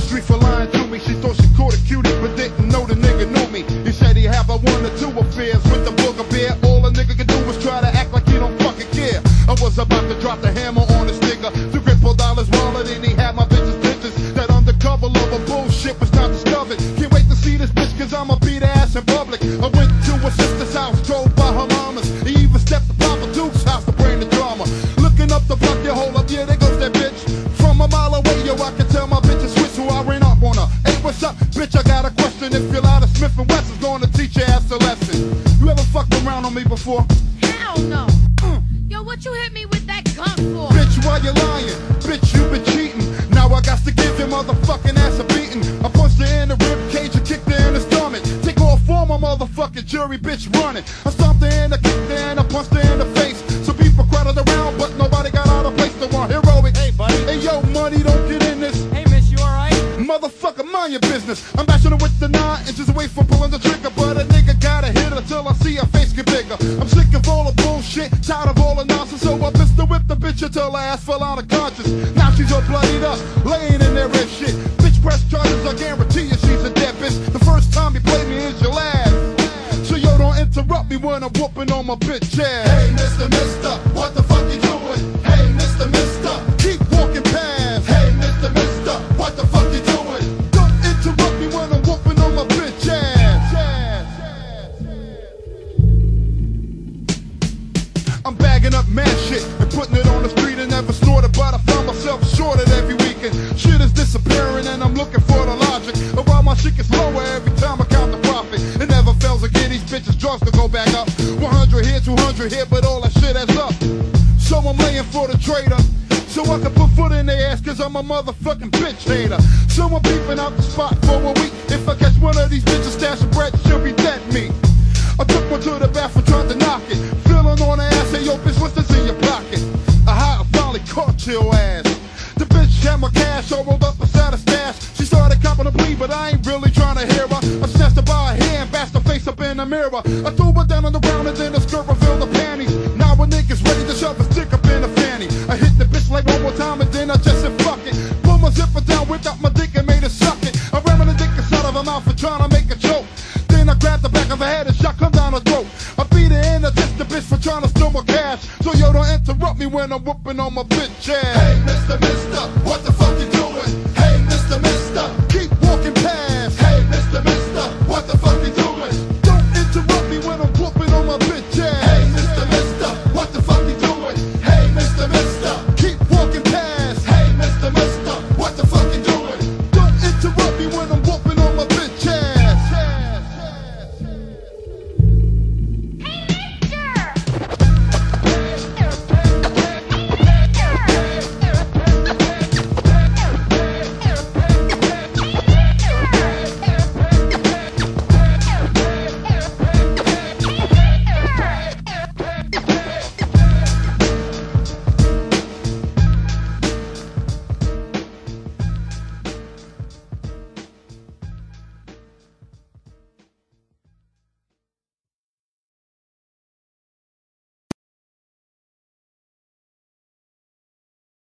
street for lying to me. She thought she caught a cutie, but didn't know the nigga knew me. He said he had about 1 or 2 affairs with the booger bear. All a nigga could do was try to act like he don't fucking care. I was about to drop the hammer on his nigga. $2 $4 wallet and he had my bitch's pictures. That undercover lover bullshit was not discovered. Can't wait to see this bitch cause I'ma beat her ass in public. I went to her sister's house, drove by her mama's. He even stepped to Papa Duke's house to bring the drama. Looking up the block, yeah, hold up, yeah, there goes that bitch. From a mile away, yo, I can tell my bitch is switch, so I ran up on her. Hey, what's up, bitch, I got a question. If you're out of Smith & Wesson's gonna teach your ass a lesson. You ever fucked around on me before? Hell no. Yo, what you hit me with that gun for? Bitch, why you lying? Bitch, you been cheating. Now I got to give your motherfucking ass a beating. I punched her in the rib cage and kicked her in the stomach. Take off for my motherfucking jury, bitch, running. I stomped her in the kicked her and I punched her in the face. Some people crowded around, but nobody got out of place. They want heroic. Hey, buddy. Hey, yo, money, don't get in this. Hey, miss, you alright? Motherfucker, mind your business. I'm bashing her with the 9 inches away from pulling the trigger, but a nigga gotta hit her till I see her face get bigger. I'm sick of all the bullshit, tired of all the nonsense, so I pistol whipped the bitch until her ass fell out of conscience. Now she's all bloodied up, laying in there and shit. Bitch, press charges, I guarantee you she's a dead bitch. The first time you play me is your last. So yo, don't interrupt me when I'm whooping on my bitch ass. Hey, Mr. Mister, what the fuck you doing? Hey, Mr. Mister, keep walking past. Hey, Mr. Mister, what the fuck you doing? Don't interrupt me when I'm whooping on my bitch ass. I'm bagging up mad shit and putting it on the street and never snorted, but I found myself shorted every weekend. Shit is disappearing and I'm looking for the logic of why my shit gets lower every time I count the profit. It never fails again, these bitches drugs to go back up. 100 here, 200 here, but all that shit adds up. So I'm laying for the trader, so I can put foot in their ass cause I'm a motherfucking bitch hater. So I'm peeping out the spot for a week. If I catch one of these bitches stashing bread, she'll be dead meat. I took one to the bathroom, tried to knock it. Feeling on her ass, hey yo bitch, what's this in your pocket? I finally caught your ass. The bitch had my cash all rolled up beside a stash. She started copping a bleed, but I ain't really trying to hear her. I snatched her by her hair and bashed her face up in the mirror. I threw her down on the ground and then the skirt revealed the panties. Now a nigga's ready to shove a stick up in the fanny. I hit the bitch like 1 more time and then I just said fuck it. Pull my zipper down, whipped out my dick and made her suck it. I ran the dick inside of her mouth and trying to make her choke. Then I grabbed the back of her head and shot come down her throat. I beat her in, I ditched the bitch for trying to steal my cash. So yo, don't interrupt me when I'm whooping on my bitch ass. Hey, Mr. Mister, what the